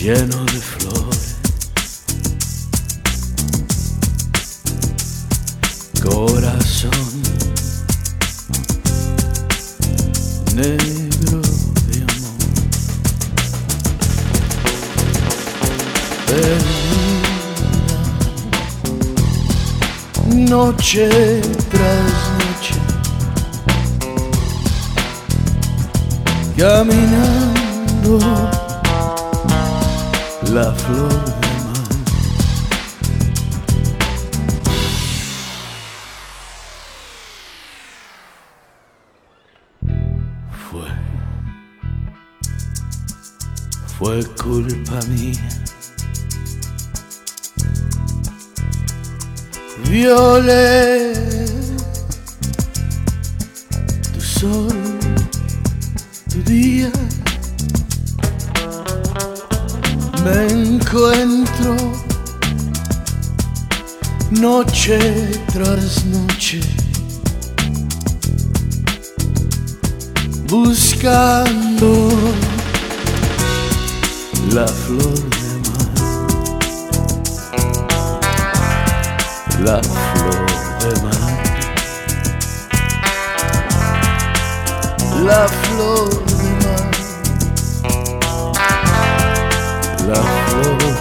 lleno de flores, corazón negro de amor, perdida, noche tras noche, caminando la flor de mar. Fue culpa mía, violé tu sol, tu día. Me encuentro noche tras noche buscando la flor de mar, la flor de mar, la flor de mar, la flor de mar.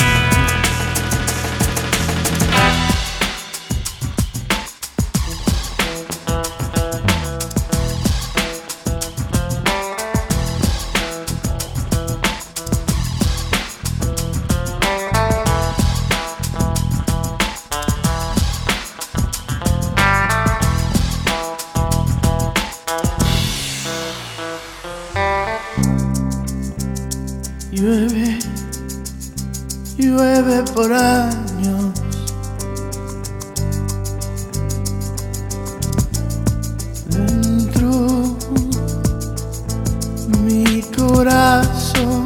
Llueve, llueve por años, dentro mi corazón.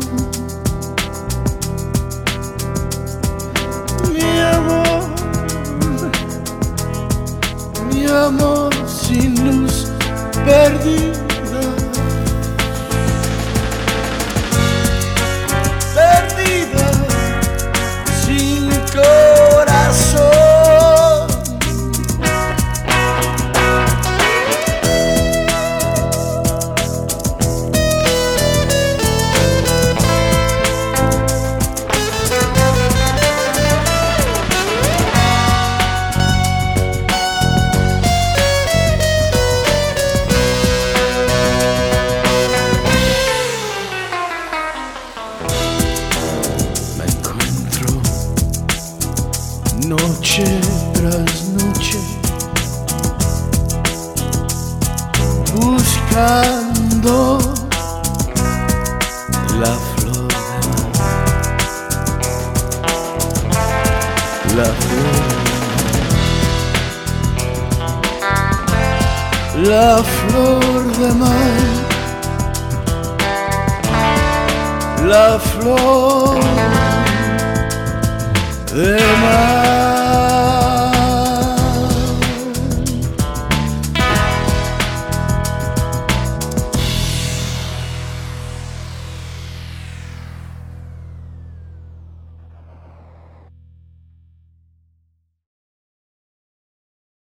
Mi amor sin luz, perdida. Noche tras noche buscando la flor de mar, la flor de mar, la flor de mar, la flor